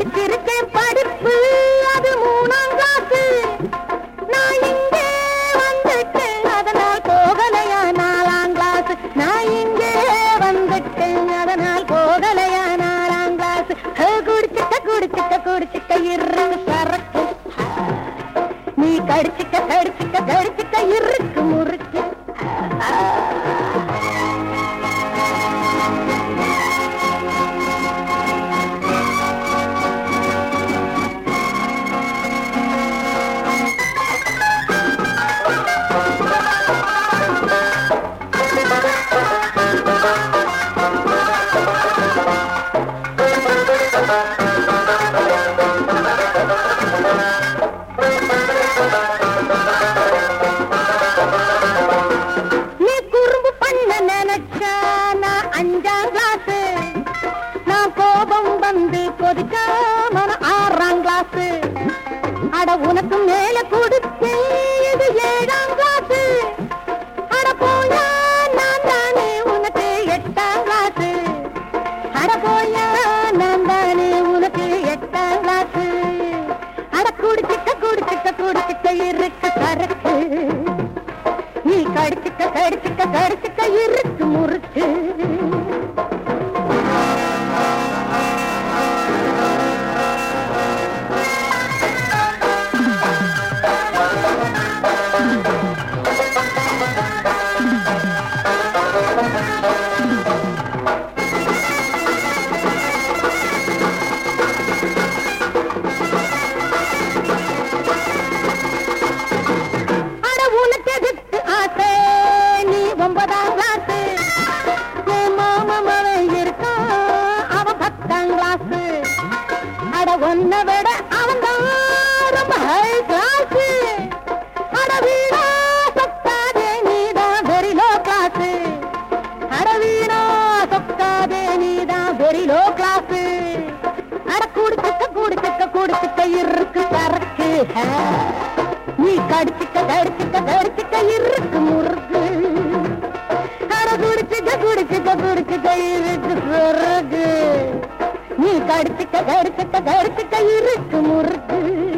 படிச்சிருக்கேன் படிப்பு அது 3ஆம் கிளாஸ். நான் இங்கே வந்துட்டேன் அதனால் போகலையா 4ஆம் கிளாஸ். நான் இங்கே வந்துட்டேன் அதனால் போகலையா 4ஆம் கிளாஸ். குடிச்சிக்க குடிச்சிக்க குடிச்சிக்க இருக்கு சரக்கு. நீ கடிச்சிக்க கடிச்சிக்க கடிச்சிக்க இருக்கு முறுக்கு. நீ குறும்பு பண்ண நினைச்சா நான் 5ஆம் கிளாஸ். நான் கோபம் வந்து கொதிக்க மன 6ஆம் கிளாஸ். அட உனக்கு மேல கொடுத்து இது 7ஆம் கிளாஸ். அட போயா நான் தானே உனக்கு 8ஆம் கிளாஸ். அட போயா நான் தானே உனக்கு 8ஆம் கிளாஸ். அட குடிச்சிக்க குடிச்சிக்க குடிச்சிக்க இருக்கு சரக்கு. நீ கடிச்சிக்க கடிச்சிக்க கடிச்சிக்க இருக்கு முறுக்கு. அட உனக்கு எதுக்கு ஆசை நீ 9ஆம் கிளாஸ். என் மாமன் இருக்கான் அவன் 10ஆம் கிளாஸ். அட உன்னை விட அவன் தான் ரொம்ப ஹை கிளாஸ். அட வீணா சொக்காதே நீதான் வெரி லோ கிளாஸ். அட வீணா சொக்காதே நீதான் வெரி லோ கிளாஸ். அட குடிச்சிக்க குடிச்சிக்க குடிச்சிக்க இருக்கு சரக்கு. நீ கடிச்சிக்க கடிச்சிக்க கடிச்சிக்க இருக்கு முறுக்கு. அட குடிச்சிக்க குடிச்சிக்க குடிச்சிக்க இருக்கு சரக்கு. நீ கடிச்சிக்க கடிச்சிக்க கடிச்சிக்க இருக்கு முறுக்கு.